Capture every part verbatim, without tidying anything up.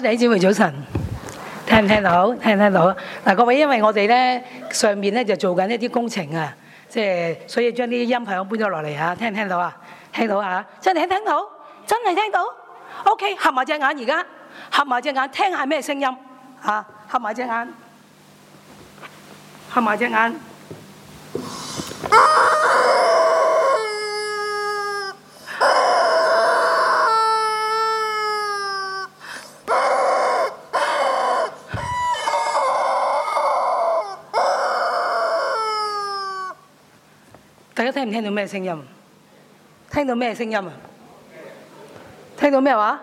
位弟兄姊妹早晨，聽唔聽到？聽唔聽到？嗱，各位，因為我哋咧上面咧就做緊一啲工程啊，即係所以將啲音響搬咗落嚟嚇，聽唔聽到啊？聽到嚇？真係聽到？真係聽到 ？OK， 合埋隻眼而家，合埋隻眼聽下咩聲音嚇？合埋隻眼，合埋隻眼。大家聽唔聽到咩聲音？聽到咩聲音啊？聽到咩話？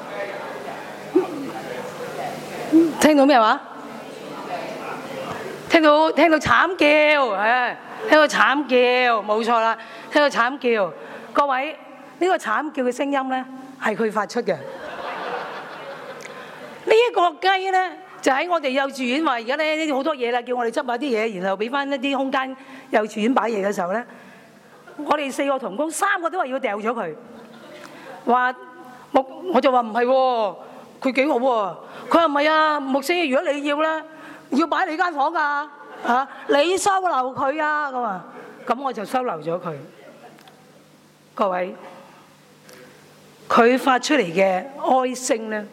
聽到咩話？聽到聽到慘叫，誒，聽到慘叫，冇錯啦，聽到慘叫。各位，呢個慘叫嘅聲音咧，係佢發出嘅。呢一個雞咧，就喺我哋幼稚園話而家咧呢好多嘢啦，叫我哋執下啲嘢，然後俾翻一啲空間幼稚園擺嘢嘅時候咧。我哋四個同工，三個都話要掉咗佢，話牧我就話唔係喎，佢幾好喎。佢話唔係啊，牧師，如果你要咧，要擺你間房㗎嚇，你收留佢啊咁啊，咁我就收留咗佢。各位，佢發出嚟嘅哀聲咧，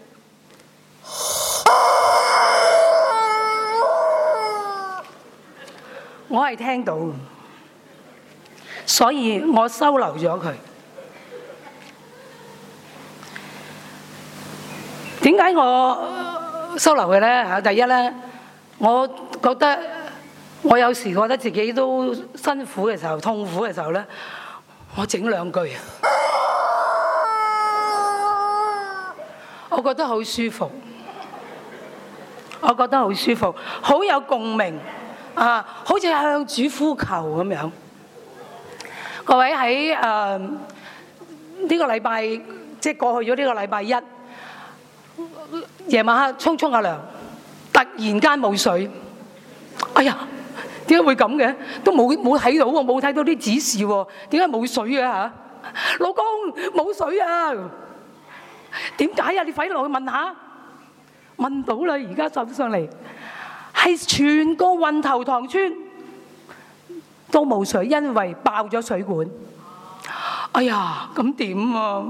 我係聽到。所以我收留咗佢。點解我收留佢咧？嚇，第一咧，我覺得我有時覺得自己都辛苦嘅時候、痛苦嘅時候咧，我整兩句，我覺得好舒服，我覺得好舒服，好有共鳴啊，好似向主呼求咁樣。各位喺誒呢個禮拜，即係過去咗呢個禮拜一，夜晚黑沖沖下涼，突然間冇水。哎呀，點解會咁嘅？都冇冇睇到喎，冇睇到啲指示喎，點解冇水嘅嚇？老公冇水啊！點解啊？你快啲落去問下。問到啦，而家走上嚟，係全個運頭塘村都冇水，因為爆咗水管。哎呀，咁點啊？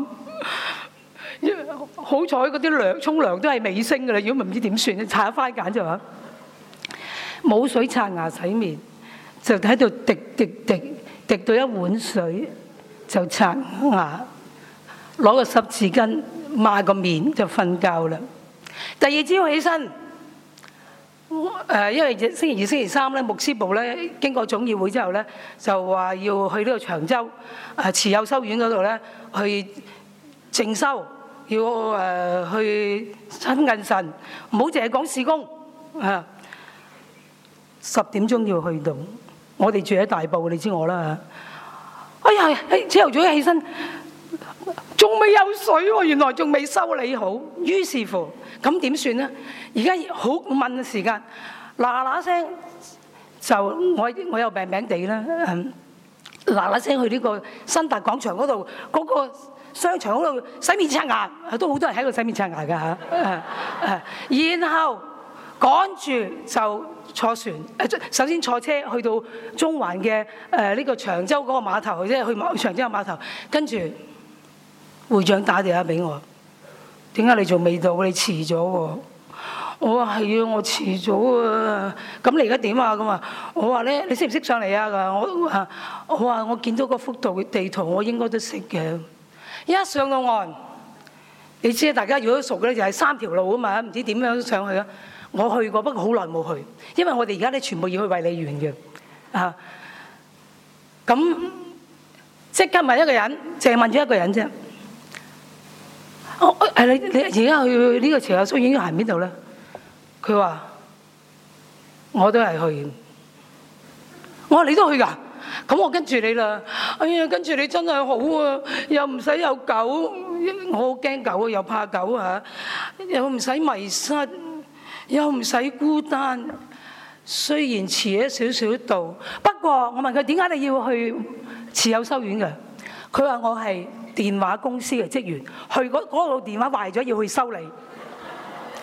好彩嗰啲涼沖涼都係尾聲㗎啦，如果唔知點算，擦下番梘就話冇水刷牙洗面，就喺度滴滴滴滴到一碗水就刷牙，攞個濕紙巾抹個面就瞓覺啦。第二朝起身。誒，因為星期二、星期三咧，牧師部咧經過總議會之後咧，就話要去呢個長洲誒慈幼修院嗰度咧去靜修，要誒去親近神，唔好淨係講事工啊。十點鐘要去到，我哋住喺大埔，你知我啦嚇。哎呀，朝頭早一起身，仲未有水喎，原來仲未修理好，於是乎。咁點算咧？而家好問嘅時間，嗱嗱聲就我我又病病地啦，嗱嗱聲去呢個新達廣場嗰度嗰個商場嗰度洗面刷牙，都好多人喺度洗面刷牙㗎嚇。然後趕住就坐船，首先坐車去到中環嘅誒呢個長洲嗰個碼頭，即係去長洲嘅碼頭，跟住會長打電話俾我。點解你仲未到？你遲咗喎！我話係啊，我遲咗啊！咁你而家點啊？咁啊，我話咧，你識唔識上嚟啊？我話我話我見到個幅度嘅地圖，我應該都識嘅。一上到岸，你知啊？大家如果熟嘅咧，就係三條路啊嘛，唔知點樣上去啊？我去過，不過好耐冇去，因為我哋而家咧全部要去衛理園嘅啊。咁即刻問一個人，淨係問咗一個人啫。我誒你你而家去呢個慈幼修院行邊度咧？佢話我都係去。我話你都去㗎？咁我跟住你啦。哎呀，跟住你真係好啊，又唔使有狗，我好驚狗啊，又怕狗嚇，又唔使迷失，又唔使孤單。雖然遲咗少少到，不過我問佢點解你要去慈幼修院嘅？佢話我係電話公司嘅職員，去嗰嗰度電話壞咗要去修理。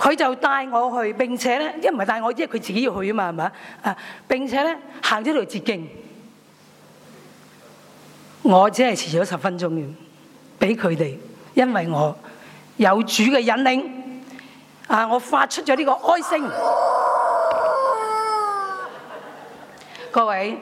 佢就帶我去，並且咧，一唔係帶我，因為佢自己要去啊嘛，係咪啊？並且咧行咗條捷徑，我只係遲咗十分鐘嘅，俾佢哋，因為我有主嘅引領啊！我發出咗呢個哀聲。各位，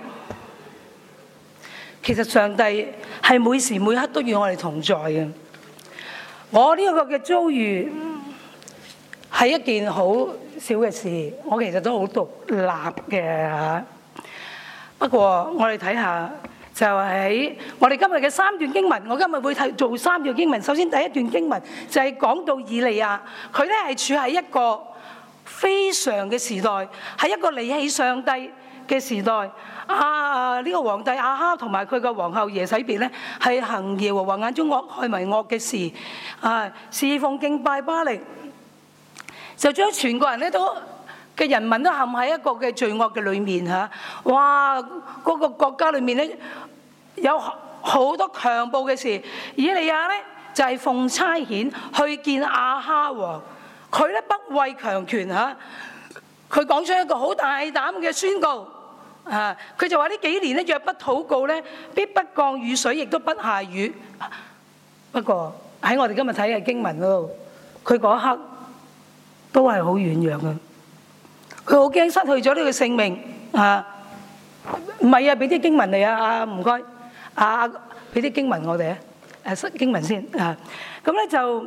其實上帝係每時每刻都與我哋同在嘅。我呢個嘅遭遇係一件好小嘅事，我其實都好獨立嘅嚇。不過我哋睇下，就喺我哋今日嘅三段經文，我今日會睇做三段經文。首先第一段經文就係講到以利亞，佢咧係處喺一個非常嘅時代，係一個離棄上帝嘅時代。啊！呢、這個皇帝亞哈同埋佢個皇后耶洗別咧，係行耶和華眼中惡害為惡嘅事，啊，侍奉敬拜巴力，就將全個人咧都嘅人民都陷喺一個嘅罪惡嘅裏面嚇。哇！嗰、那個國家裏面咧有好多強暴嘅事。以利亞咧就係、是、奉差遣去見亞哈王，佢咧不畏強權嚇，佢講出一個好大膽嘅宣告。啊！佢就話呢幾年咧，若不禱告咧，必不降雨水，亦都不下雨。不過喺我哋今日睇嘅經文嗰度，佢嗰一刻都係好軟弱嘅。佢好驚失去咗呢個性命啊！唔係啊，俾啲經文嚟啊！啊，唔該，啊，俾啲經文我哋啊！誒，經文先啊。咁咧就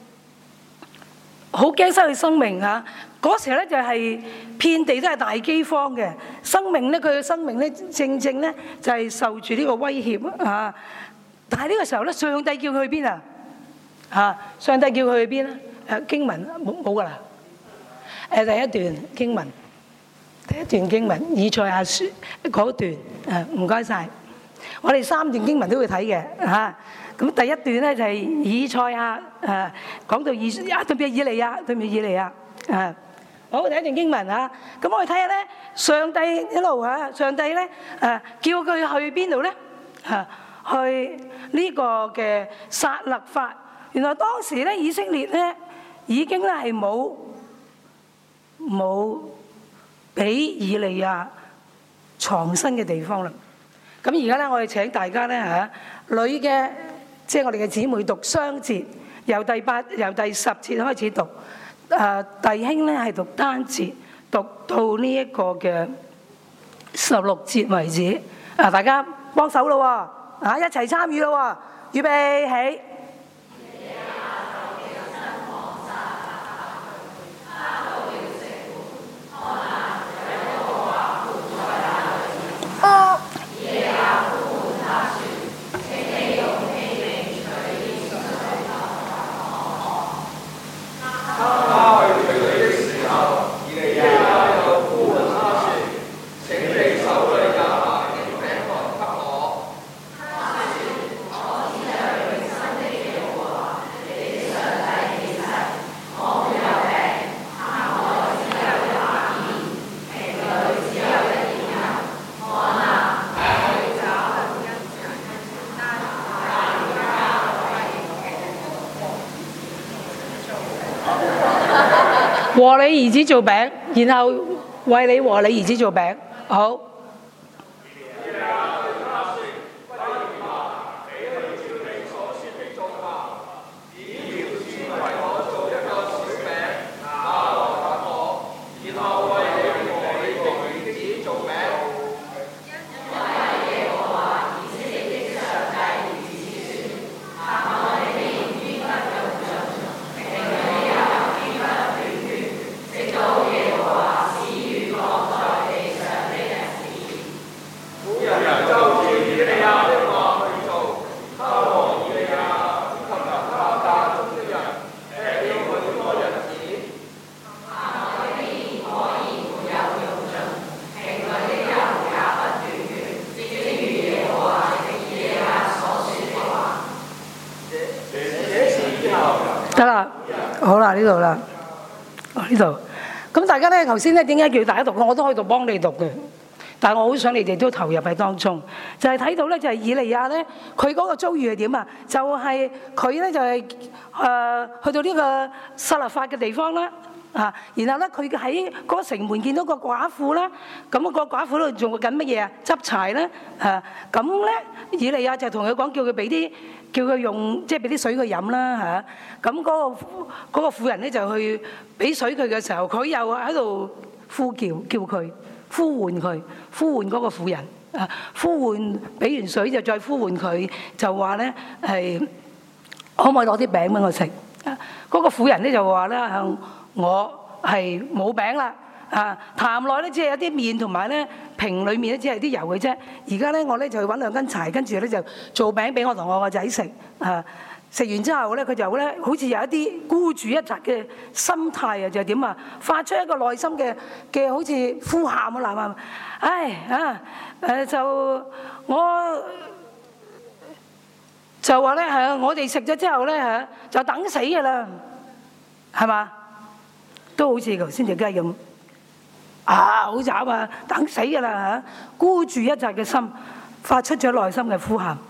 好驚失去生命啊！嗰時咧就係遍地都係大饑荒嘅，生命咧佢嘅生命咧正正咧就係受住呢個威脅啊！但係呢個時候咧，上帝叫佢去邊啊？嚇！上帝叫佢去邊咧？誒經文冇冇㗎啦？誒第一段經文，第一段經文以賽亞書嗰段誒，唔該曬。我哋三段經文都會睇嘅嚇。咁第一段咧就係以賽亞誒講到以啊對面以利亞對面以利亞誒。好，第一段經文啊，咁我哋睇下咧，上帝一路啊，上帝咧誒叫佢去邊度咧？嚇，去呢個嘅撒勒法。原來當時咧以色列咧已經咧係冇冇俾以利亞藏身嘅地方啦。咁而家咧，我哋請大家咧嚇女嘅，即係我哋嘅姊妹讀雙節，由第八由第十節開始讀。誒弟兄咧係讀單節，讀到呢一個嘅十六節為止。啊，大家幫手咯喎，啊一齊參與咯喎，預備起。和你兒子做餅，然後為你和你兒子做餅。好。得啦，好啦，呢度啦，呢度。咁大家咧，頭先咧點解叫大家讀？我都可以讀幫你讀嘅。 但係我好想你哋都投入喺當中，就係睇到咧，就係以利亞咧，佢嗰個遭遇係點啊？就係佢咧就係誒去到呢個撒勒法嘅地方啦。啊！然後咧，佢喺嗰個城門見到個寡婦啦，咁個寡婦度做緊乜嘢啊？執柴咧，啊！咁咧，以利亞就同佢講，叫佢俾啲，叫佢用，即係俾啲水佢飲啦，嚇！咁嗰個嗰個婦人咧就去俾水佢嘅時候，佢又喺度呼叫，叫佢呼喚佢，呼喚嗰個婦人，啊！呼喚俾完水就再呼喚佢，就話咧係可唔可以攞啲餅俾我食？啊！嗰個婦人咧就話咧向我係冇餅啦，啊！壇內咧只係有啲麵同埋咧瓶裏面咧只係啲油嘅啫。而家咧我咧就去揾兩根柴，跟住咧就做餅俾我同我個仔食。啊！食完之後咧，佢就咧好似有一啲孤注一擲嘅心態啊，就係點啊？發出一個內心嘅嘅好似呼喊啊！嗱啊！唉啊誒就我就話咧係我哋食咗之後咧嚇就等死㗎啦，係嘛？都好似頭先隻雞咁，啊好慘啊，等死㗎啦嚇！孤注一擲嘅心，發出咗內心嘅呼喊。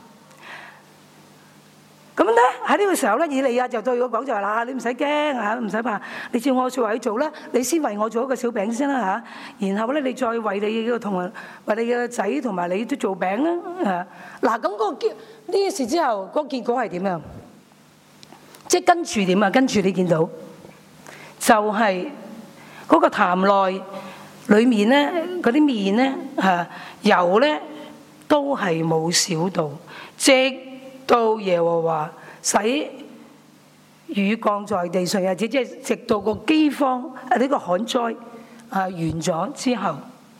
咁咧喺呢個時候咧，以利亞就對我講就話啦：你唔使驚嚇，唔使怕，你照我説話去做啦。你先為我做一個小餅先啦嚇，然後咧你再為你個同為你嘅仔同埋你都做餅啦嚇。嗱咁嗰個結呢件事之後，嗰個結果係點啊？即係跟住點啊？跟住你見到。就係嗰個壇內裏面咧，嗰啲麵咧嚇油咧都係冇少到，直到耶和華使雨降在地上日子，即係直到個饑荒啊呢個旱災啊完咗之後，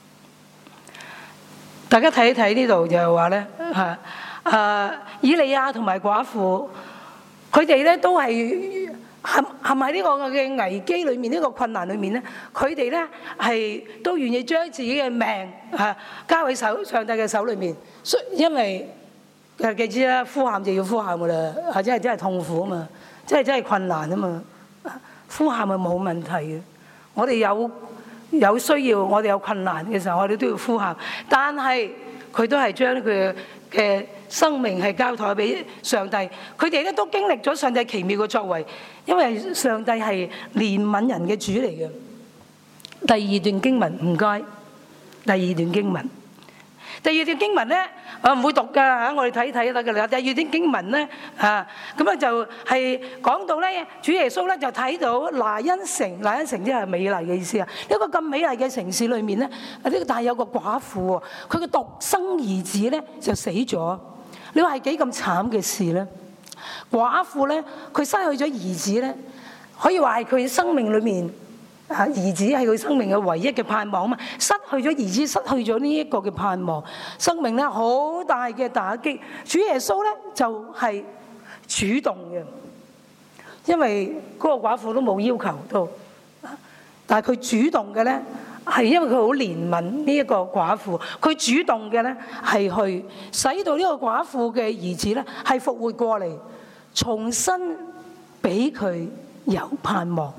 大家睇一睇呢度就係話咧嚇啊以利亞同埋寡婦，佢哋咧都係。係係咪呢個嘅危機裏面，呢個困難裏面咧，佢哋咧係都願意將自己嘅命啊交喺手上帝嘅手裏面，因為誒記住啦，呼喊就要呼喊噶啦，或者係真係痛苦啊嘛，真係真係困難啊嘛，呼喊係冇問題嘅。我哋有有需要，我哋有困難嘅時候，我哋都要呼喊，但係佢都係將佢嘅生命係交託俾上帝，佢哋咧都經歷咗上帝奇妙嘅作為，因為上帝係憐憫人嘅主嚟嘅。第二段經文唔該，第二段經文，第二段經文咧，我唔會讀㗎嚇，我哋睇睇得㗎啦。第二段經文咧嚇，咁啊就係講到咧，主耶穌咧就睇到拿因城，拿因城即係美麗嘅意思啊。一個咁美麗嘅城市裏面咧，呢個但係有個寡婦喎，佢嘅獨生兒子咧就死咗。你話係幾咁慘嘅事咧？寡婦咧，佢失去咗兒子咧，可以話係佢生命裏面啊，兒子係佢生命嘅唯一嘅盼望啊嘛。失去咗兒子，失去咗呢一個嘅盼望，生命咧好大嘅打擊。主耶穌咧就係主動嘅，因為嗰個寡婦都冇要求到，但係佢主動嘅咧。係因為佢好憐憫呢一個寡婦，佢主動嘅咧係去使到呢個寡婦嘅兒子咧係復活過嚟，重新俾佢有盼望。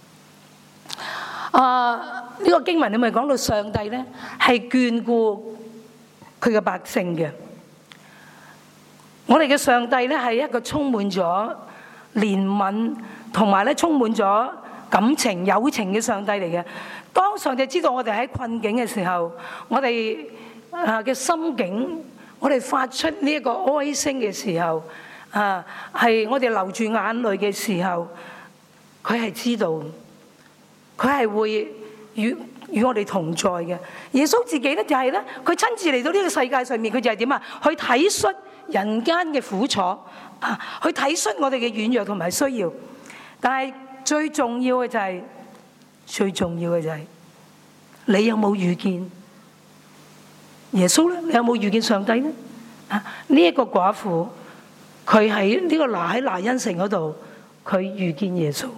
啊！呢個經文你咪講到上帝咧係眷顧佢嘅百姓嘅。我哋嘅上帝咧係一個充滿咗憐憫同埋咧充滿咗感情友情嘅上帝嚟嘅。當上帝知道我哋喺困境嘅時候，我哋啊嘅心境，我哋發出呢一個哀聲嘅時候，啊係我哋流住眼淚嘅時候，佢係知道，佢係會與與我哋同在嘅。耶穌自己咧就係咧，佢親自嚟到呢個世界上面，佢就係點啊？去體恤人間嘅苦楚，啊，去體恤我哋嘅軟弱同埋需要。但係最重要嘅就係。最重要嘅就係你有冇遇見耶穌咧？你有冇遇見上帝咧？啊！呢一個寡婦，佢喺呢個拿喺拿因城嗰度，佢遇見耶穌。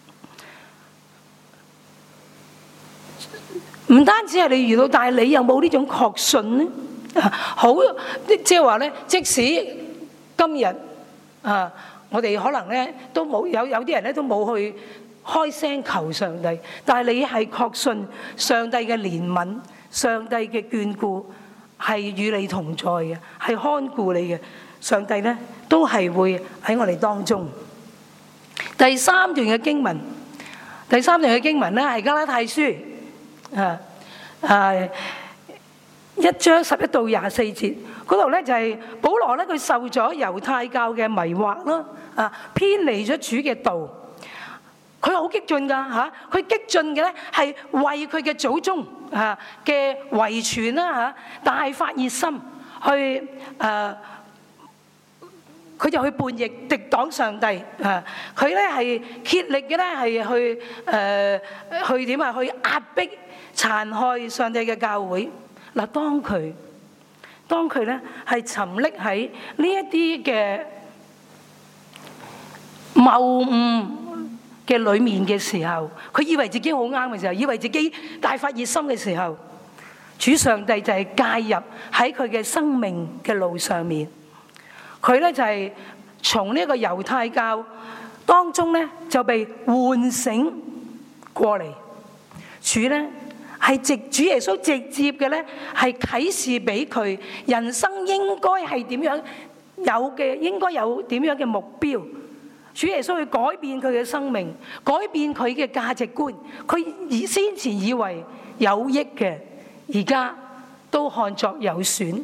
唔單止係你遇到，但係你有冇呢種確信咧？啊！好，即係話咧，即使今日啊，我哋可能咧都冇有有啲人咧都冇去。開聲求上帝，但係你係確信上帝嘅憐憫， 上帝嘅眷顧係與你同在嘅，係看顧你嘅。上帝咧都係會喺我哋當中。第三段嘅經文，第三段嘅經文咧係加拉太書啊啊一章十一到廿四節嗰度咧，就係保羅咧佢受咗猶太教嘅迷惑啦，啊偏離咗主嘅道，佢好激進噶嚇，佢激進嘅咧係為佢嘅祖宗啊嘅遺傳啦嚇，大發熱心去誒。佢就去叛逆敵擋上帝啊！佢咧係竭力嘅咧係去誒去點啊？去壓迫殘害上帝嘅教會。嗱，當佢當佢咧係沉溺喺呢一啲嘅謬誤嘅裡面嘅時候，佢以為自己好啱嘅時候，以為自己大發熱心嘅時候，主上帝就係介入喺佢嘅生命嘅路上面。佢咧就係從呢個猶太教當中咧就被喚醒過嚟。主咧係直主耶穌直接嘅咧係啟示俾佢人生應該係點樣有嘅，應該有點樣嘅目標。主耶穌去改變佢嘅生命，改變佢嘅價值觀。佢以先前以為有益嘅，而家都看作有損。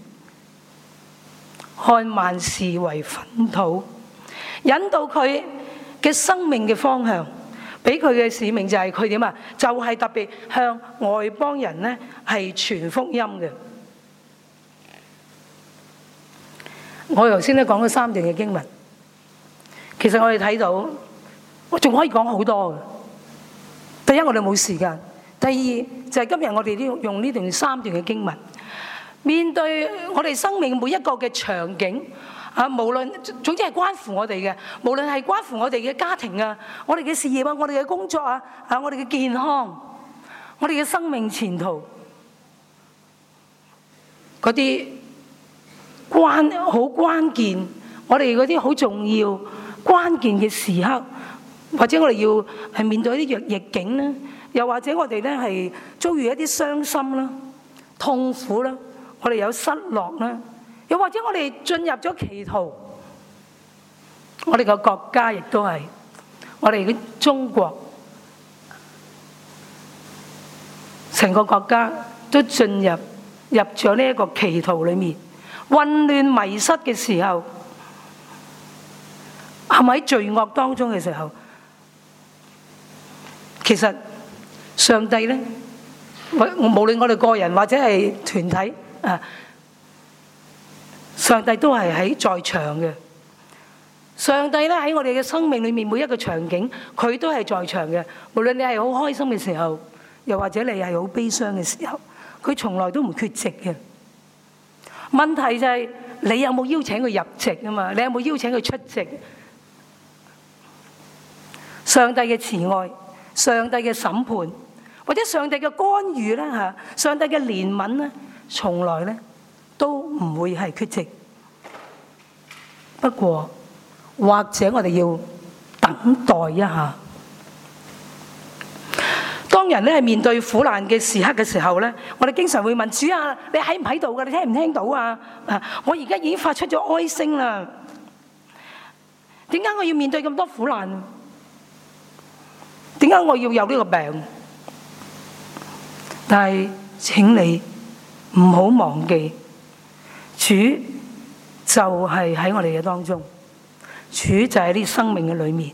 看萬事為糞土，引導佢嘅生命嘅方向，俾佢嘅使命就係佢點啊？就係、是、特別向外邦人咧係傳福音嘅。我頭先咧講咗三段嘅經文，其實我哋睇到，我仲可以講好多嘅。第一，我哋冇時間；第二，就係、是、今日我哋都用呢段三段嘅經文。面對我哋生命每一個嘅場景啊，無論總之係關乎我哋嘅，無論係關乎我哋嘅家庭啊、我哋嘅事業啊、我哋嘅工作啊、啊我哋嘅健康、我哋嘅生命前途，嗰啲關好關鍵，我哋嗰啲好重要關鍵嘅時刻，或者我哋要係面對一啲逆境咧，又或者我哋咧係遭遇一啲傷心啦、痛苦啦。我哋有失落啦，又或者我哋進入咗歧途，我哋個國家亦都係，我哋嘅中國成個國家都進入入咗呢一個歧途裏面，混亂迷失嘅時候，係咪喺罪惡當中嘅時候？其實上帝咧，無論我哋個人或者係團體。啊！上帝都係喺在場嘅。上帝咧喺我哋嘅生命裏面每一個場景，佢都係在場嘅。無論你係好開心嘅時候，又或者你係好悲傷嘅時候，佢從來都唔缺席嘅。問題就係你有冇邀請佢入席啊嘛？你有冇邀請佢出席？上帝嘅慈愛、上帝嘅審判，或者上帝嘅干預咧嚇，上帝嘅憐憫咧。從來咧都唔會係缺席，不過或者我哋要等待一下。當人咧係面對苦難嘅時刻嘅時候咧，我哋經常會問主啊，你喺唔喺度㗎？你聽唔聽到啊？啊，我而家已經發出咗哀聲啦。點解我要面對咁多苦難？點解我要有呢個病？但係請你唔好忘記，主就係喺我哋嘅當中，主就喺呢生命嘅裏面。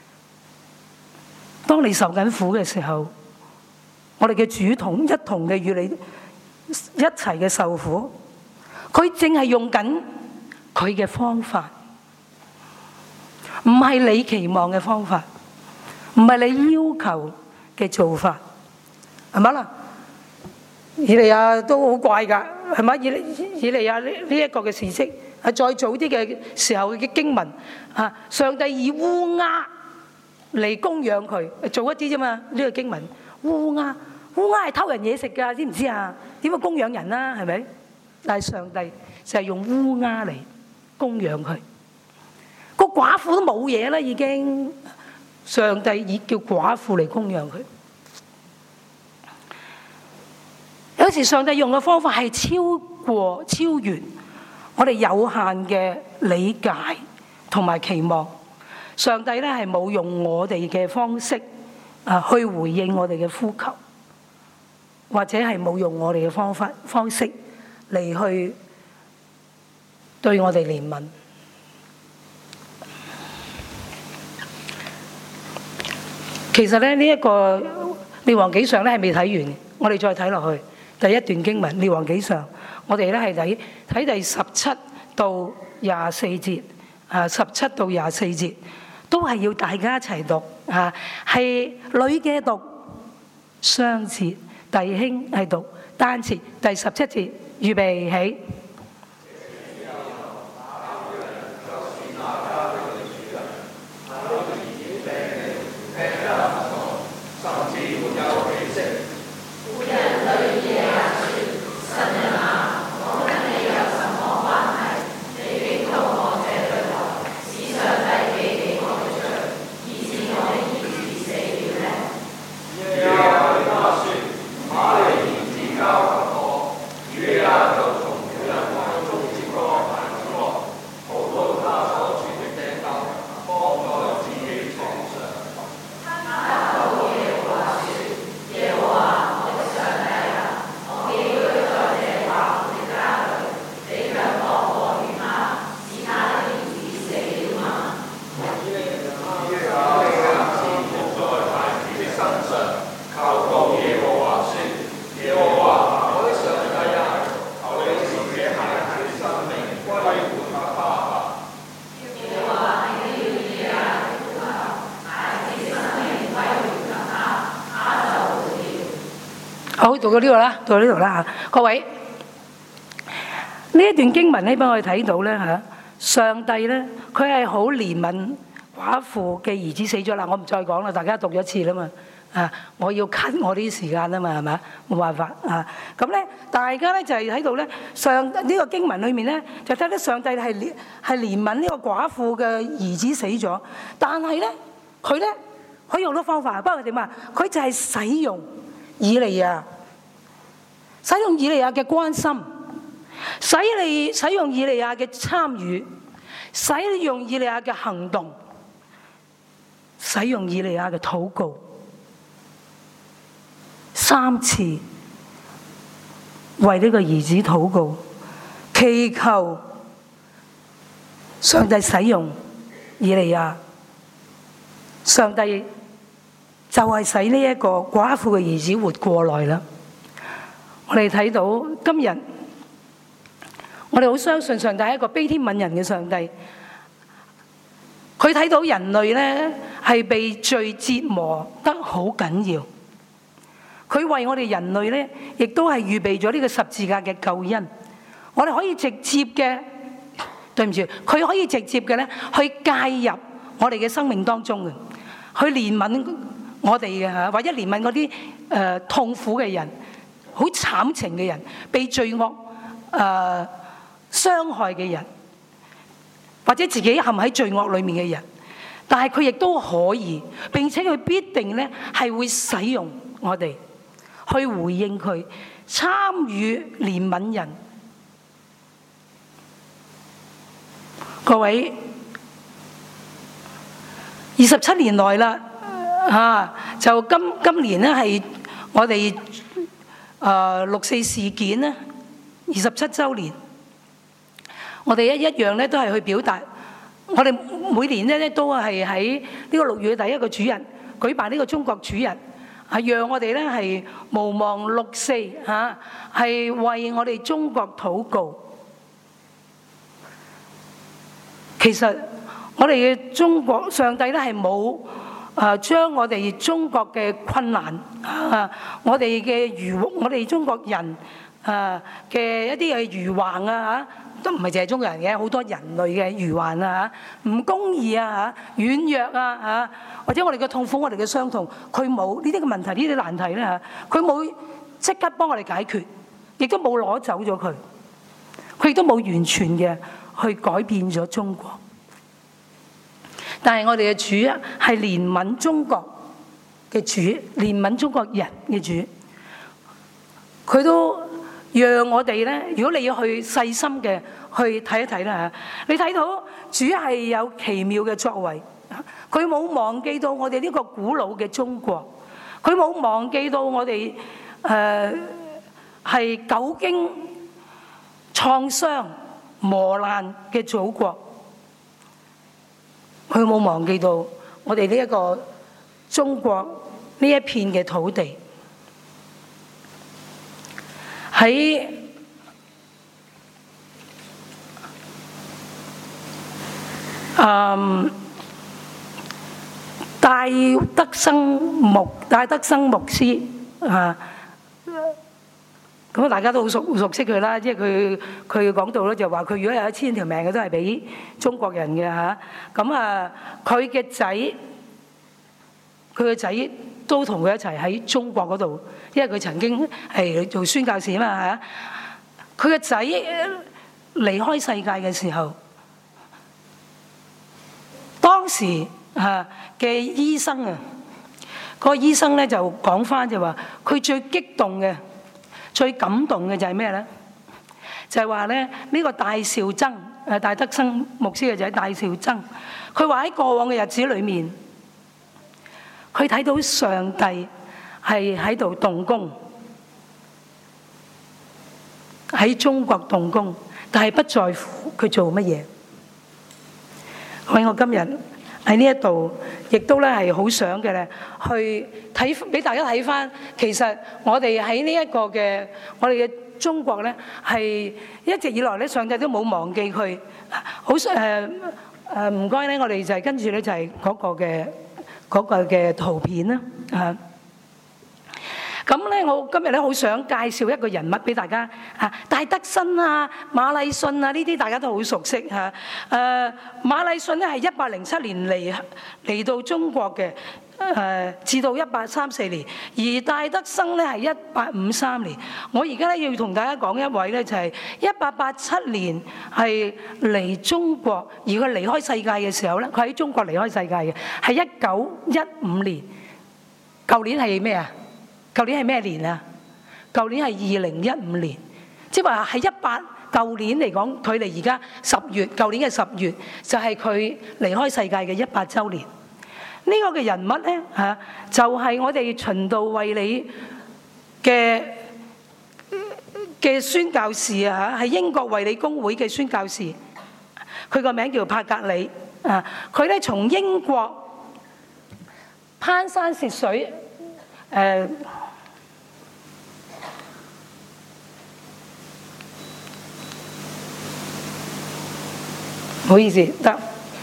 當你受緊苦嘅時候，我哋嘅主同一同嘅與你一齊嘅受苦，佢正係用緊佢嘅方法，唔係你期望嘅方法，唔係你要求嘅做法，係咪啦？以利亞都好怪㗎，係咪？以以利亞呢呢一個嘅事蹟係再早啲嘅時候嘅經文啊，上帝以烏鴉嚟供養佢，做一啲啫嘛。呢個經文烏鴉烏鴉係偷人嘢食㗎，知唔知啊？點會供養人啦？係咪？但係上帝就係用烏鴉嚟供養佢，個寡婦都冇嘢啦，已經。上帝以叫寡婦嚟供養佢。有時上帝用嘅方法係超過、超越我哋有限嘅理解同埋期望。上帝咧係冇用我哋嘅方式啊去回應我哋嘅呼求，或者係冇用我哋嘅方法方式嚟去對我哋憐憫。其實咧呢一個列王紀上咧係未睇完，我哋再睇落去第一段經文列王紀上，我哋咧係睇睇第十七到廿四節，啊十七到廿四節都係要大家一齊讀啊，係女嘅讀雙節，弟兄係讀單節。第十七節預備起。好，讀到呢度啦，讀到呢度啦嚇，各位，呢一段經文咧，俾我哋睇到咧嚇，上帝咧，佢係好憐憫寡婦嘅兒子死咗啦，我唔再講啦，大家讀咗一次啦嘛，啊，我要 cut 我啲時間啊嘛，係咪？冇辦法啊，咁咧，大家咧就係喺度咧，上呢個經文裏面咧，就睇到上帝係憐係憐憫呢個寡婦嘅兒子死咗，但係咧，佢咧可以用多方法，不過點啊？佢就係使用以利亞，使用以利亞嘅關心，使利使用以利亞嘅參與，使用以利亞嘅行動，使用以利亞嘅禱告，三次為呢個兒子禱告，祈求上帝使用以利亞，上帝就係使呢一個寡婦嘅兒子活過來啦。我哋睇到今日，我哋好相信上帝係一個悲天憫人嘅上帝。佢睇到人類咧係被罪折磨得好緊要，佢為我哋人類咧亦都係預備咗呢個十字架嘅救恩。我哋可以直接嘅，對唔住，佢可以直接嘅咧去介入我哋嘅生命當中嘅，去憐憫我哋嘅嚇，或者憐憫嗰啲誒痛苦嘅人，好慘情嘅人，被罪惡誒傷害嘅人，或者自己陷喺罪惡裏面嘅人，但係佢亦都可以，並且佢必定咧係會使用我哋去回應佢，參與憐憫人。各位，二十七年來啦，啊，就今今年咧係我哋誒六四事件咧二十七週年，我哋一一樣咧都係去表達，我哋每年咧都係喺呢個六月第一個主日舉辦呢個中國主日，係讓我哋咧係無忘六四嚇，係為我哋中國禱告。其實我哋嘅中國上帝咧係冇誒將我哋中國嘅困難啊，我哋嘅愚，我哋中國人啊嘅一啲嘅愚頑啊嚇，都唔係淨係中國人嘅，好多人類嘅愚頑啊嚇，唔公義啊嚇，軟弱啊嚇，或者我哋嘅痛苦、我哋嘅傷痛，佢冇呢啲嘅問題、呢啲難題咧嚇，佢冇即刻幫我哋解決，亦都冇攞走咗佢，佢亦都冇完全嘅去改變咗中國，但係我哋嘅主係憐憫中國嘅主，憐憫中國人嘅主，佢都讓我哋咧，如果你要去細心嘅去睇一睇啦嚇，你睇到主係有奇妙嘅作為，佢冇忘記到我哋呢個古老嘅中國，佢冇忘記到我哋誒係久經創傷磨難嘅祖國，佢冇忘記到我哋呢一個中國呢一片嘅土地。喺嗯戴德生牧戴德生牧師啊，咁大家都好熟熟悉佢啦，即係佢佢講到咧就話佢如果有一千條命嘅都係俾中國人嘅嚇，咁啊佢嘅仔佢嘅仔都同佢一齊喺中國嗰度，因為佢曾經係做宣教士啊嘛嚇。佢嘅仔離開世界嘅時候，當時嚇嘅醫生啊，嗰個醫生咧就講返就話，佢最激動嘅、最感動嘅就係咩咧？就係話咧呢個戴兆曾誒戴德生牧師嘅仔戴兆曾，佢話喺過往嘅日子裏面，佢睇到上帝係喺度動工，喺中國動工，但係不在乎佢做乜嘢。喺我今日喺呢一度，亦都咧係好想嘅咧，去睇俾大家睇返，其實我哋喺呢一個嘅我哋嘅中國咧，係一直以來咧，上帝都冇忘記佢。好誒誒，唔該咧，我哋就係跟住咧就係嗰個嘅嗰個嘅圖片啦啊。咁咧，我今日咧好想介紹一個人物俾大家嚇，戴德生啊、馬禮遜啊，呢啲大家都好熟悉嚇。誒，馬禮遜咧係一八零七年嚟嚟到中國嘅，誒至到一八三四年，而戴德生咧係一八五三年。我而家咧要同大家講一位咧，就係一八八七年係嚟中國，而佢離開世界嘅時候咧，佢喺中國離開世界嘅係一九一五年。舊年係咩啊？舊年係咩年啊？舊年係二零一五年，即係話係一八。舊年嚟講，佢哋而家十月，舊年嘅十月就係佢離開世界嘅一百週年。呢個嘅人物咧嚇，就係我哋循道衛理嘅嘅宣教士啊嚇，係英國衛理公會嘅宣教士。佢個名叫帕格里啊，佢咧從英國攀山涉水誒。唔好意思，得。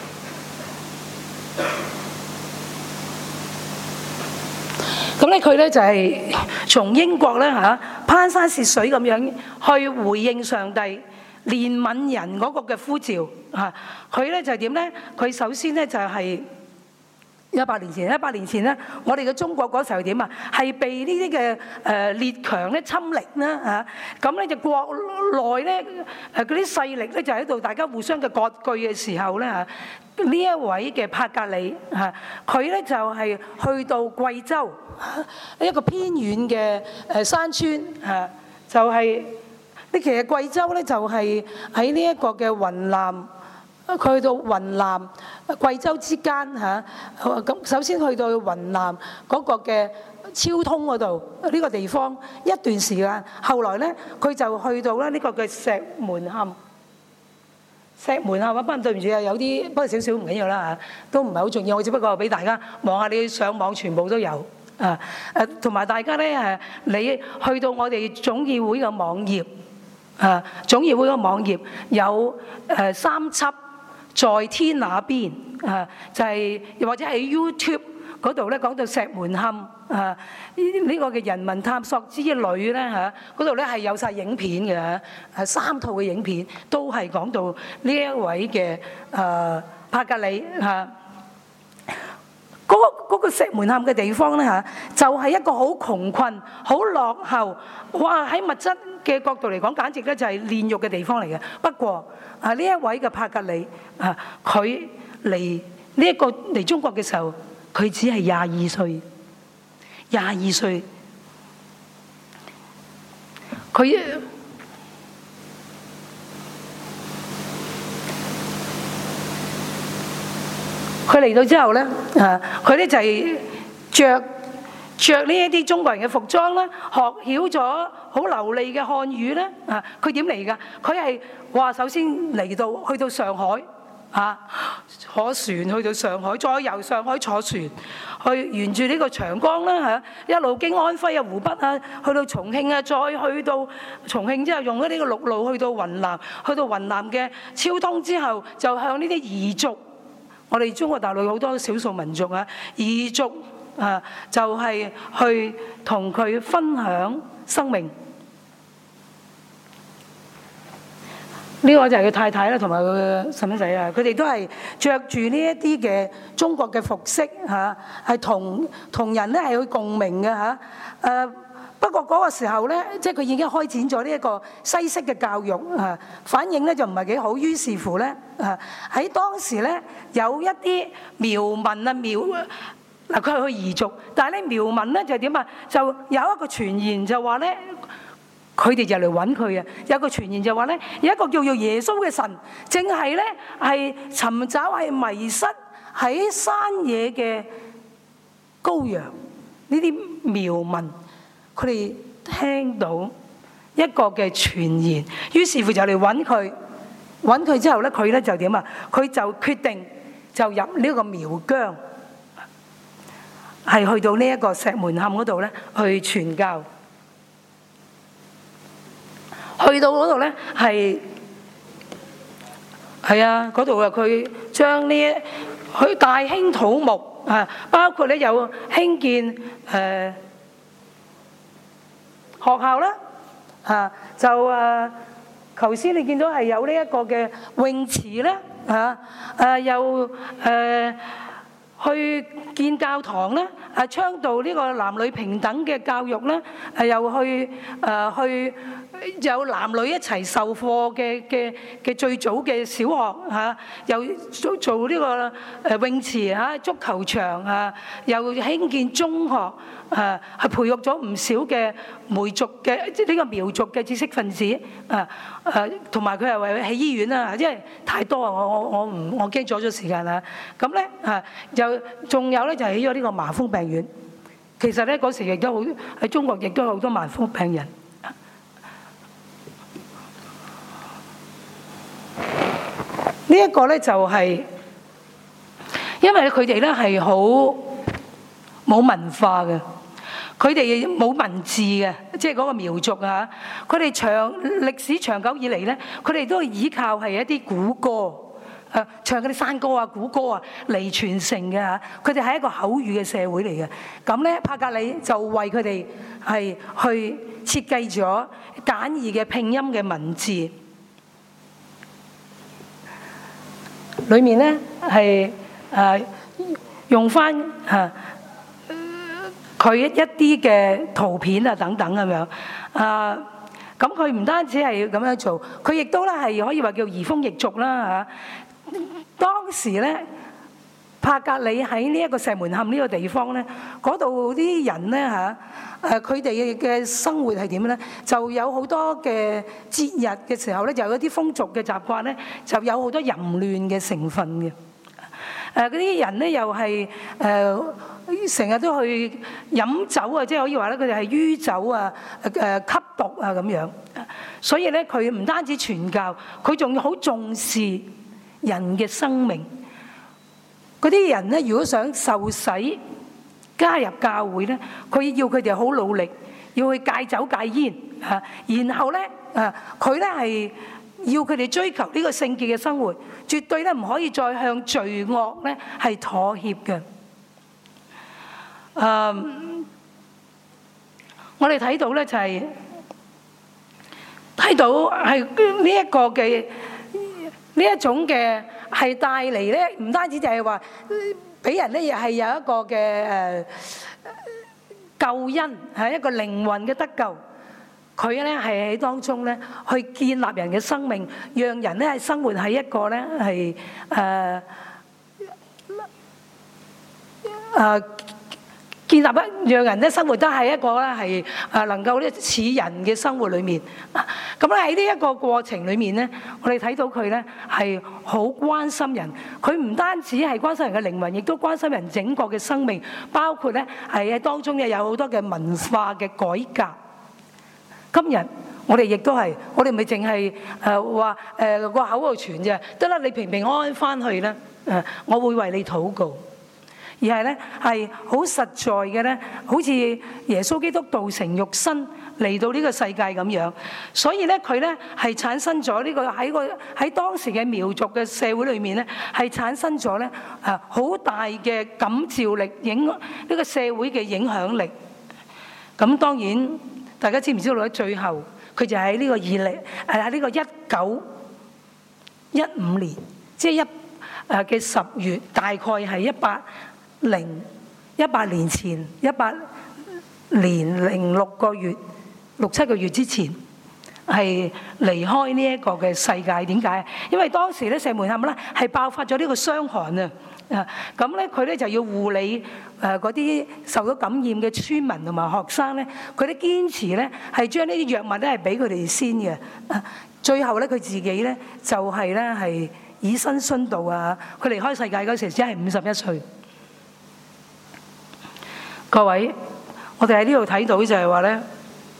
咁咧，佢咧就係從英國咧嚇攀山涉水咁樣去回應上帝憐憫人嗰個嘅呼召嚇。佢咧就係點咧？佢首先咧就係一百年前，一百年前咧，我哋嘅中國嗰時候點啊？係被呢啲嘅誒列強咧侵略啦嚇。咁咧就國內咧誒嗰啲勢力咧就喺度大家互相嘅割據嘅時候咧嚇，呢一位嘅帕格里嚇，佢咧就係去到貴州一個偏遠嘅誒山村嚇，就係呢其實貴州咧就係喺呢一個嘅雲南。佢去到雲南、貴州之間嚇，咁首先去到雲南嗰個嘅昭通嗰度呢個地方一段時間，後來咧佢就去到咧呢個嘅石門坎。石門坎啊，不過對唔住啊，有啲不過少少唔緊要啦嚇，都唔係好重要，我只不過俾大家望下，你上網全部都有啊誒，同埋大家咧誒，你去到我哋總議會嘅網頁啊，總議會嘅網頁有誒三輯。在天那邊啊，就係又或者喺 YouTube 嗰度咧講到石門坎啊，呢個嘅人民探索之旅咧嚇，嗰度咧係有曬影片嘅嚇，係三套嘅影片都係講到呢一位嘅誒帕格里嚇。嗰個嗰個石門坎嘅地方咧嚇，就係一個好窮困、好落後，哇！喺物質嘅角度嚟講，簡直咧就係煉獄嘅地方嚟嘅。不過啊，呢一位嘅帕格里啊，佢嚟呢一個嚟中國嘅時候，佢只係廿二歲，廿二歲。佢佢嚟到之後咧，啊，佢咧就係著著呢一啲中國人嘅服裝啦，學曉咗好流利嘅漢語咧。啊，佢點嚟㗎？佢係話首先嚟到去到上海，啊，坐船去到上海，再由上海坐船去沿住呢個長江啦，嚇、啊、一路經安徽啊、湖北啊，去到重慶啊，再去到重慶之後，用咗呢個陸路去到雲南，去到雲南嘅昭通之後，就向呢啲彝族，我哋中國大陸好多少數民族啊，彝族啊，就係、是、去同佢分享生命。呢個就係佢太太啦，同埋佢嘅細蚊仔啊，佢哋都係着住呢一啲嘅中國嘅服飾嚇，係同同人咧係去共鳴嘅嚇。誒不過嗰個時候咧，即係佢已經開展咗呢一個西式嘅教育嚇，反應咧就唔係幾好。於是乎咧嚇，喺當時咧有一啲苗民啊苗嗱，佢係去彝族，但係咧苗民咧就點啊？就有一個傳言就話咧。佢哋就嚟揾佢啊！有個傳言就話咧，有一個叫做耶穌嘅神，正係咧係尋找係迷失喺山野嘅羔羊。呢啲苗民，佢哋聽到一個嘅傳言，於是乎就嚟揾佢。揾佢之後咧，佢咧就點啊？佢就決定就入呢個苗疆，係去到呢一個石門坎嗰度咧去傳教。去到嗰度咧，係係啊，嗰度啊，佢將呢一佢大興土木啊，包括咧有興建誒學校啦，啊就誒頭先你見到係有呢一個嘅泳池咧，啊誒又誒去建教堂咧，啊倡導呢個男女平等嘅教育咧，誒又去誒去。有男女一齊授課嘅嘅嘅最早嘅小學嚇，又做做呢個誒泳池嚇、足球場啊，又興建中學啊，係培育咗唔少嘅梅族嘅即係呢個苗族嘅知識分子啊誒，同埋佢係為起醫院啦，因為太多啊，我我我唔我驚阻咗時間啦。咁咧啊，又仲有咧就係起咗呢個麻風病院。其實咧嗰時亦都好喺中國，亦都有好多麻風病人。呢一個咧就係，因為佢哋咧係好冇文化嘅，佢哋冇文字嘅，即係嗰個苗族啊，佢哋長歷史長久以嚟咧，佢哋都係依靠係一啲古歌，誒唱嗰啲山歌啊、古歌啊嚟傳承嘅嚇，佢哋係一個口語嘅社會嚟嘅。咁咧，帕格里就為佢哋係去設計咗簡易嘅拼音嘅文字。裏面咧係誒用翻嚇佢一啲嘅圖片啊等等咁樣啊，咁佢唔單止係咁樣做，佢亦都咧係可以話叫移風易俗啦嚇。當時咧，帕格里喺呢一個石門坎呢個地方咧，嗰度啲人咧嚇誒，佢哋嘅生活係點咧？就有好多嘅節日嘅時候咧，就有一啲風俗嘅習慣咧，就有好多淫亂嘅成分嘅。誒嗰啲人咧又係誒成日都去飲酒啊，即係可以話咧，佢哋係酗酒啊、誒吸毒啊咁樣。所以咧，佢唔單止傳教，佢仲要好重視人嘅生命。嗰啲人咧，如果想受洗加入教會咧，佢要佢哋好努力，要去戒酒戒煙嚇，然後咧啊，佢咧係要佢哋追求呢個聖潔嘅生活，絕對咧唔可以再向罪惡咧係妥協嘅。誒，我哋睇到咧就係睇到係呢一個嘅呢一種嘅係帶嚟咧，唔單止就係話俾人咧，亦係有一個嘅誒救恩，係一個靈魂嘅得救。佢咧係喺當中咧去建立人嘅生命，讓人咧係生活喺一個咧係誒誒建立一讓人咧生活得係一個咧係啊能夠咧似人嘅生活裏面。咁咧喺呢一個過程裏面咧，我哋睇到佢咧係好關心人。佢唔單止係關心人嘅靈魂，亦都關心人整個嘅生命，包括咧係喺當中咧有好多嘅文化嘅改革。今日我哋亦都係，我哋咪淨係誒話誒個口度傳啫，得啦，你平平安安翻去啦，誒，我會為你禱告。而係咧係好實在嘅咧，好似耶穌基督道成肉身嚟到呢個世界咁樣，所以咧佢咧係產生咗呢個喺個喺當時嘅苗族嘅社會裏面咧，係產生咗咧啊好大嘅感召力，影呢個社會嘅影響力。咁當然大家知唔知道咧？最後佢就喺呢個二零誒喺呢個一九一五年，即係一誒嘅十月，大概係一百零一百年前，一百年零六個月、六七個月之前，係離開呢一個嘅世界。點解？因為當時咧，石門坎咧係爆發咗呢個傷寒啊！啊，咁咧佢咧就要護理誒嗰啲受咗感染嘅村民同埋學生咧，佢哋堅持咧係將呢啲藥物咧係俾佢哋先嘅。最後咧佢自己咧就係咧係以身殉道啊！佢離開世界嗰時只係五十一歲。各位，我哋喺呢度睇到就係話咧，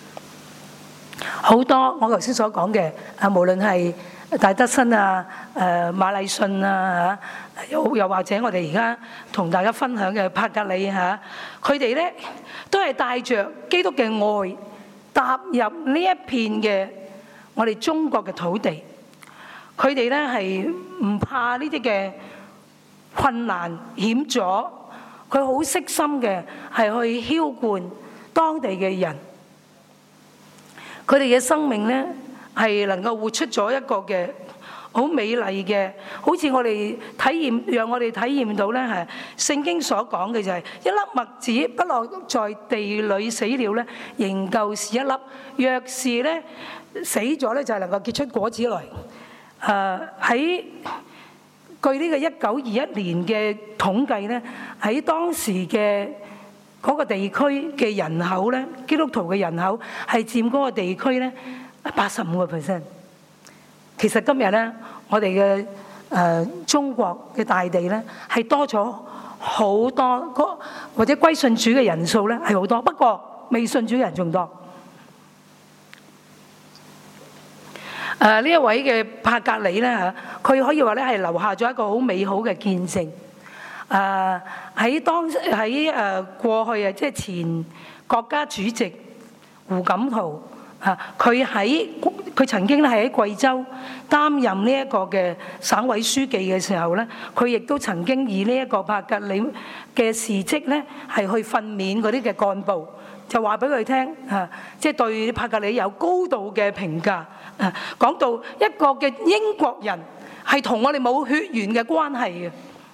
好多我頭先所講嘅啊，無論係戴德生啊、誒馬禮遜啊嚇，又又或者我哋而家同大家分享嘅帕格里嚇，佢哋咧都係帶着基督嘅愛踏入呢一片嘅我哋中國嘅土地。佢哋咧係唔怕呢啲嘅困難險阻。佢好悉心嘅係去澆灌當地嘅人，佢哋嘅生命咧係能夠活出咗一個嘅好美麗嘅，好似我哋體驗，讓我哋體驗到咧係聖經所講嘅就係一粒麥子不落在地裏死了咧，仍舊是一粒；若是咧死咗咧，就係能夠結出果子來。誒喺據呢個一九二一年嘅統計咧，喺當時嘅嗰個地區嘅人口咧，基督徒嘅人口係佔嗰個地區咧八十五個 percent。其實今日咧，我哋嘅誒中國嘅大地咧係多咗好多，或者歸信主嘅人數咧係好多，不過未信主嘅人仲多。誒呢一位嘅帕格里咧嚇，佢可以話咧係留下咗一個好美好嘅見證。誒喺當喺誒過去啊，即係前國家主席胡錦濤啊，佢喺佢曾經咧係喺貴州擔任呢一個嘅省委書記嘅時候咧，佢亦都曾經以呢一個帕格里嘅事蹟咧係去訓勉嗰啲嘅幹部。就話俾佢聽嚇，即係對帕格里有高度嘅評價。啊，講到一個嘅英國人係同我哋冇血緣嘅關係嘅，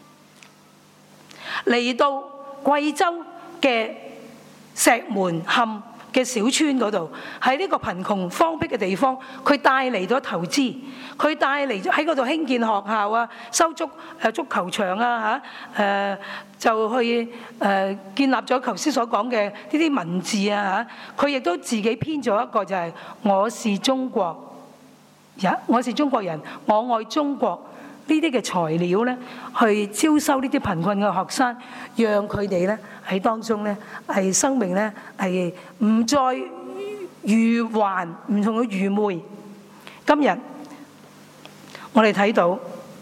嚟到貴州嘅石門坎嘅小村嗰度，喺呢個貧窮荒僻嘅地方，佢帶嚟咗投資，佢帶嚟咗喺嗰度興建學校啊，修足誒足球場啊嚇，誒、呃、就去誒、呃、建立咗頭先所講嘅呢啲文字啊嚇，佢亦都自己編咗一個就係、是、我是中國人，我是中國人，我愛中國呢啲嘅材料咧，去招收呢啲貧困嘅學生，讓佢哋咧喺當中咧係生命咧係唔再愚頑，唔同嘅愚昧。今日我哋睇到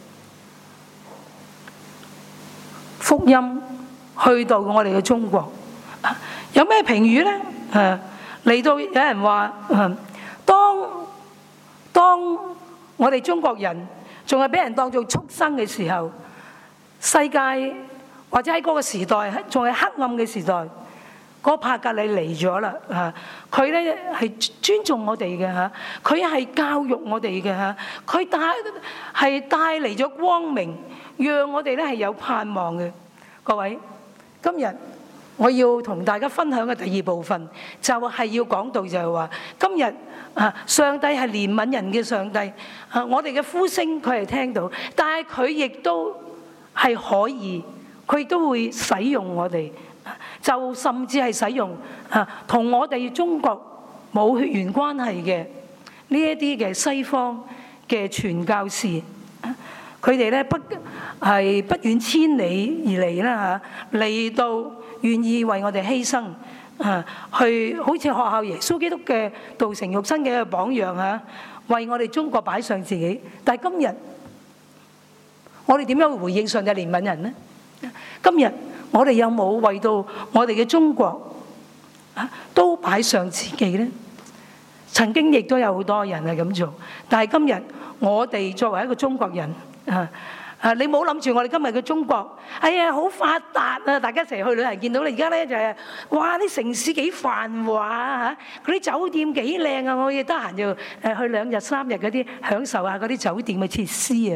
福音去到我哋嘅中國，有咩評語咧？誒嚟到有人話，當當我哋中國人仲係俾人當做畜生嘅時候，世界或者喺嗰個時代仲係黑暗嘅時代，嗰、那個帕格里嚟咗啦嚇，佢咧係尊重我哋嘅嚇，佢係教育我哋嘅嚇，佢帶係帶嚟咗光明，讓我哋咧係有盼望嘅。各位，今日我要同大家分享嘅第二部分，就係要講到就係話，今日啊，上帝係憐憫人嘅上帝啊，我哋嘅呼聲佢係聽到，但係佢亦都係可以，佢亦都會使用我哋就甚至係使用啊同我哋中國冇血緣關係嘅呢一啲嘅西方嘅傳教士，佢哋咧不係不遠千里而嚟啦嚇，嚟到願意為我哋犧牲啊，去好似學效耶穌基督嘅道成肉身嘅一個榜樣嚇，為我哋中國擺上自己。但係今日我哋點樣回應上帝憐憫人呢？今日我哋有冇為到我哋嘅中國啊都擺上自己呢？曾經亦都有好多人係咁做，但係今日我哋作為一個中國人啊啊，你冇諗住我哋今日嘅中國，哎呀好發達啊！大家成日去旅行見到你而家咧就係哇啲城市幾繁華啊嚇，嗰啲酒店幾靚啊！我亦得閒就誒去兩日三日嗰啲享受下嗰啲酒店嘅設施啊。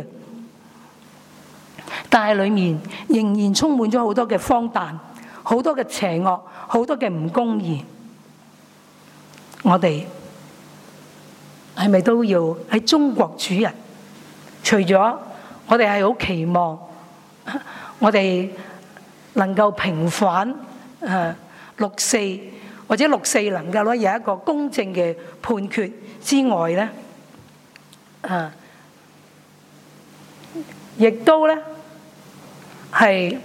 但係裡面仍然充滿咗好多嘅荒誕，好多嘅邪惡，好多嘅唔公義。我哋係咪都要喺中國主日？除咗我哋係好期望我哋能夠平反誒六四，或者六四能夠咧有一個公正嘅判決之外咧，啊，亦都咧係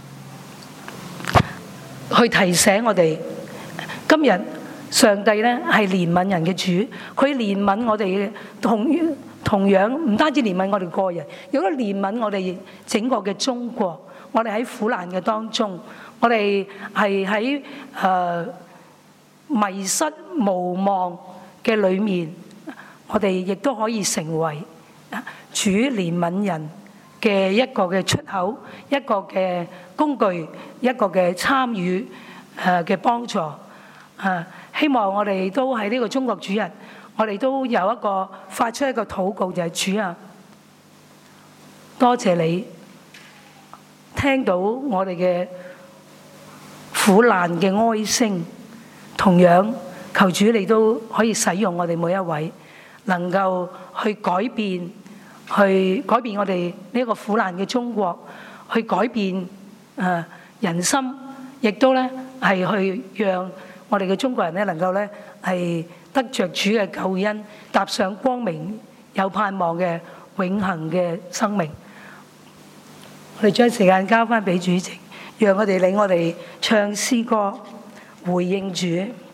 去提醒我哋，今日上帝咧係憐憫人嘅主，佢憐憫我哋嘅同同樣唔單止憐憫我哋個人，亦都憐憫我哋整個嘅中國。我哋喺苦難嘅當中，我哋係喺誒迷失無望嘅裏面，我哋亦都可以成為主憐憫人嘅一個嘅出口，一個嘅工具，一個嘅參與誒嘅幫助。啊，希望我哋都喺呢個中國主日，我哋都有一個發出一個禱告，就係主啊，多謝你聽到我哋嘅苦難嘅哀聲，同樣求主你都可以使用我哋每一位，能夠去改變，去改變我哋呢個苦難嘅中國，去改變誒人心，亦都咧係去讓我哋嘅中國人咧能夠咧係得着主嘅救恩，踏上光明有盼望嘅永恆嘅生命。我哋將時間交翻俾主席，讓我哋領我哋唱詩歌回應主。